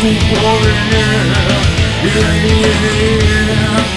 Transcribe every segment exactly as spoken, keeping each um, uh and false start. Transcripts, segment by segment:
rozsądku w głowie nie. Yeah, yeah.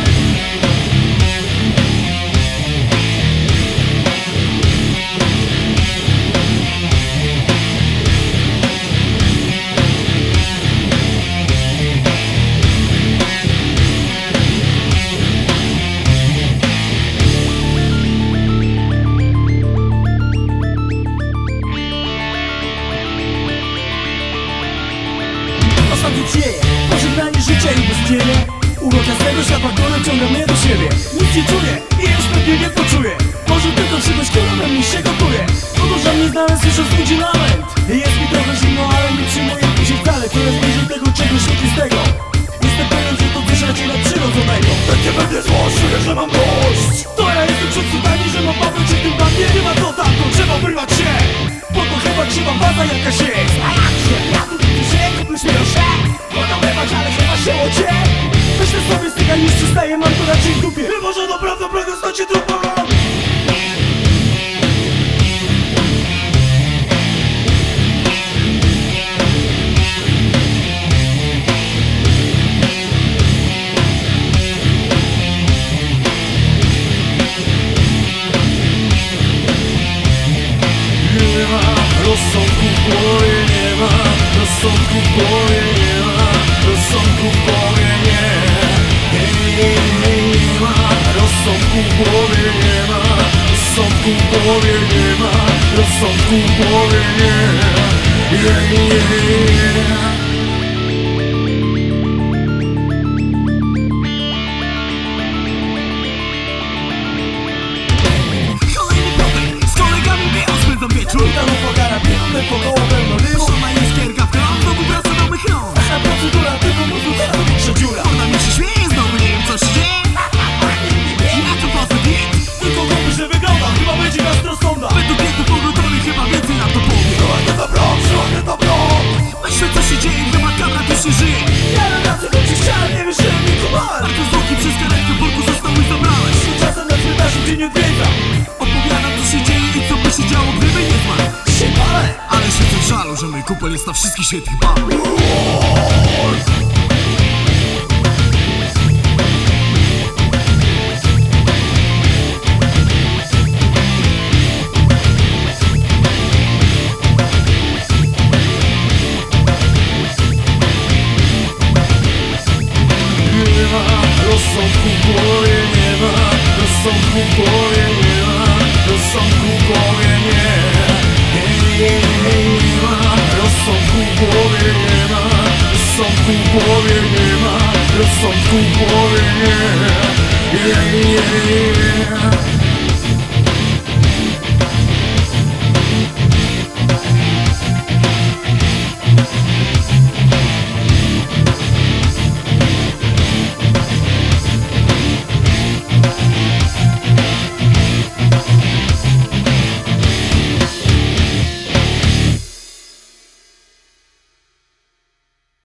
Ostatni dzieje, pożegnanie życia i bezdzieje. Urok jasnego światła, które ciąga mnie do siebie. Nic nie czuję i już pewnie nie poczuję. Może tylko czegoś, która we mnie się gotuje. Podążam nieznane, słysząc ludzi lament. Jest mi trochę zimno, ale nie przyjmuję później wcale, które zbliży tego czegoś oczywistego. Jestem pewien, że to coś raczej nadprzyrodzonego. Będzie będzie zło, czuję, że mam dość. To ja jestem przedsudani, że mam bawić się w tym bagnie. Nie ma to tamto, trzeba wyrwać się. Bo to chyba krzywa baza jakaś jest. A jak się, ja tu się, kupisz proszę. Podobywać, ale chyba się łocie. Myślę sobie, styga niż przystaje, mam to raczej w dupie. Chyba, że naprawdę pragnę stać się trupem. Rozsądku w głowie nie ma, rozsądku w głowie nie ma, rozsądku w głowie nie. Hej, hej, nie ma, rozsądku w głowie nie ma, rozsądku w głowie nie ma, rozsądku w głowie nie. Hej, hej, hej. Witam upogara, biegnę po koło pełno dymu. Szama i iskierka w krąg, znowu wraca do mych rąk. Ta procedura tego mózgu teraz większa dziura. Ona mi się śmieje, znowu nie wiem co się dzieje. Ja to poza hit. Tylko komuś źle wygląda, chyba będzie nas rozsąda. Według mnie to pogotowy chyba więcej na to powie. Przyładnie dobro, przyładnie dobro. Myślę co się dzieje, chyba kamera tu się żyje. Ja na pracy choć chciałem, nie wiesz, że mnie kumałem. Marko z oki przez karetkę worku zostały zabrałeś. Czasem na cmentarzu dzień odwiedza. Opowiadam co się dzieje i co by się działo, gdyby nie zmarł. Się palę. Ale się tym żalu, że mój kupel jest na wszystkich świętych bałach. Rozsądku w głowie nie ma, rozsądku w głowie nie ma, rozsądku w głowie nie. Hej, hej, hej, nie ma, rozsądku w głowie nie ma, rozsądku w głowie nie ma, rozsądku w głowie nie. Hej, hej, hej.